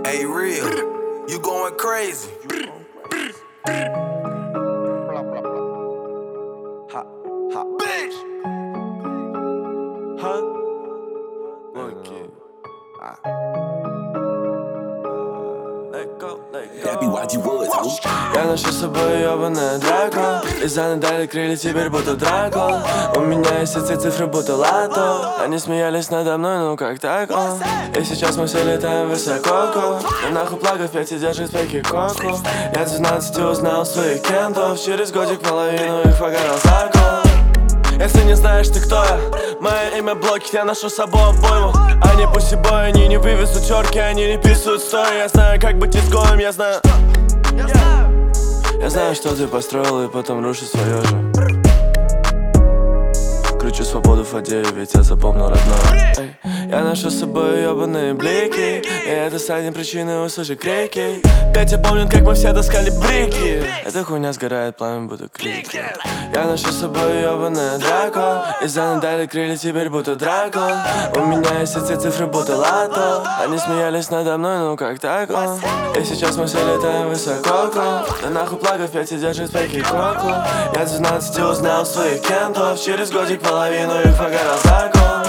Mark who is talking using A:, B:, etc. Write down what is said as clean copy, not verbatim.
A: Hey, real, you going crazy. Hot, hot bitch. Huh? Okay. Let go, let go.
B: Happy YG Woods, ho.
C: Я ношу с собой ёбаная драка. Лизаны дали крылья теперь будто дракон. У меня есть эти цифры будто лото. Они смеялись надо мной, ну как так, И сейчас мы все летаем высоко. И нахуй плагов 5 и держит фейки коку. Я 12 узнал своих кентов. Через годик половину их погорел закон. Если не знаешь ты кто я, мое имя блокит, я ношу с собой обойму. Они пусибой, они не вывезут терки, они не писают стоя. Я знаю, как быть изгоем, я знаю. Я знаю, что ты построил и потом рушишь свое же. Кручу свободу в воде, ведь я запомнил родное. Я ношу с собой ебаные блики, и это станет причиной услышать крики. Петя помнит, как мы все таскали брики. Эта хуйня сгорает, пламя будто крики. Я ношу с собой ебаная драка. Лизаны дали крылья теперь будто дракон. У меня есть эти цифры будто лото. Они смеялись надо мной, ну как так, И сейчас мы все летаем высоко. Да нахуй плагов 5 и держит фейки коку. Я 12 узнал своих кентов. Через годик половину их погорел закон.